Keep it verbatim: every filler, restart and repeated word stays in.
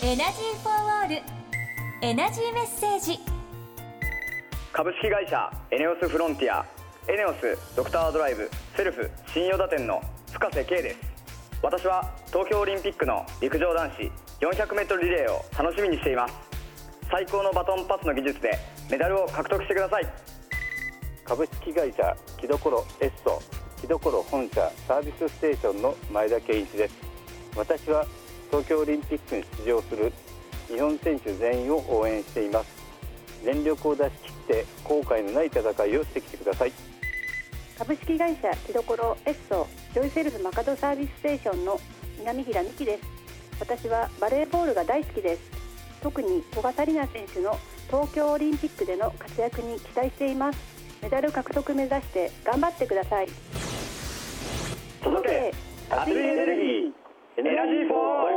エナジーフォーオールエナジーメッセージ。 株式会社エネオスフロンティア、エネオスドクタードライブセルフ新与田店の深瀬圭です。私は東京オリンピックの陸上男子よんひゃくメートルリレーを楽しみにしています。最高のバトンパスの技術でメダルを獲得してください。 株式会社キドコロエッソキドコロ本社サービスステーションの前田健一です。私は東京オリンピックに出場する日本選手全員を応援しています。全力を出し切って後悔のない戦いをしてきてください。 株式会社キドコロエッソジョイセルフマカドサービスステーションの南平美希です。私はバレーボールが大好きです。特に古賀紗理那選手の東京オリンピックでの活躍に期待しています。メダル獲得目指して頑張ってください。 届け熱いエネルギーエナジーフォー